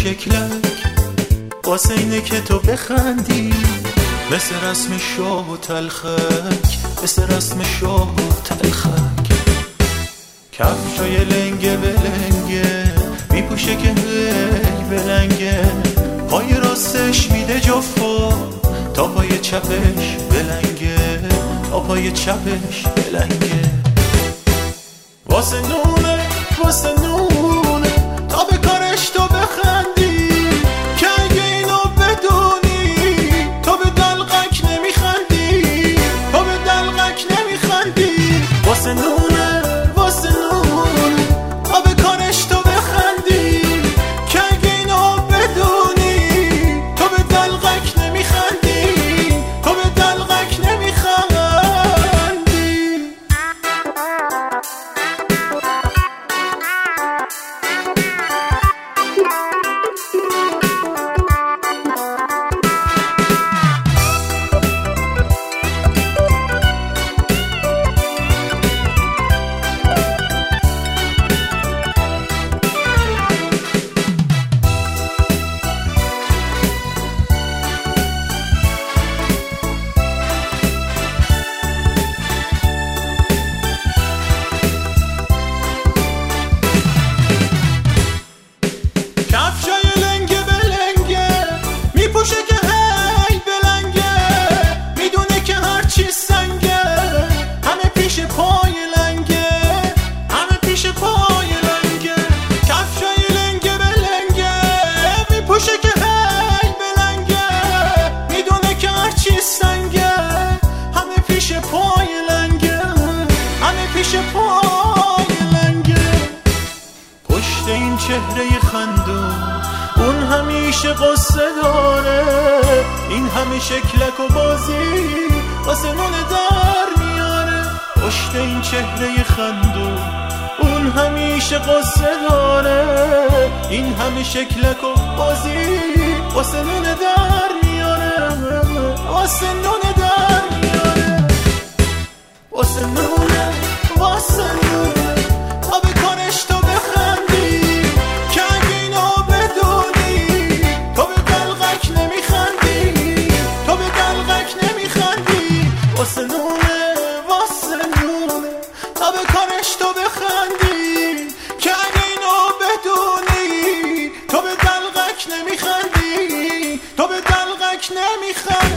شکلک واسه اینه که تو بخندی، مثل رسم شاه و تلخک، مثل رسم شاه و تلخک. کفشای لنگه بلنگه میپوشه که هی بلنگه، پای راستش میده جفا تا پای چپش بلنگه، تا پای چپش بلنگه. واسه نونه واسه نونه تا به کارش تو بخندی، که اگه اینو بدونی تو به دلقک نمیخندی، تو به دلقک نمیخندی. واسه نونه واسه نونه تا به کارش تو بخندی، که اگه اینو بدونی تو به دلقک نمیخندی، تو به دلقک نمیخندی. پشت این چهره خندون اون همیشه قصه داره، این همه شکلک و بازی واسه نونه در میاره. پشت این چهره خندون اون همیشه قصه داره، این همه شکلک و بازی واسه نونه در میاره، واسه نونه در میاره. واسه نونه واسه نونه تا به کارش تو بخندی، که اگه اینو بدونی تو به دلقک نمیخندی، تو به دلقک نمیخندی. واسه نونه واسه نونه تا به کارش تو بخندی، که اگه اینو بدونی تو به دلقک نمیخندی، تو به دلقک نمیخندی.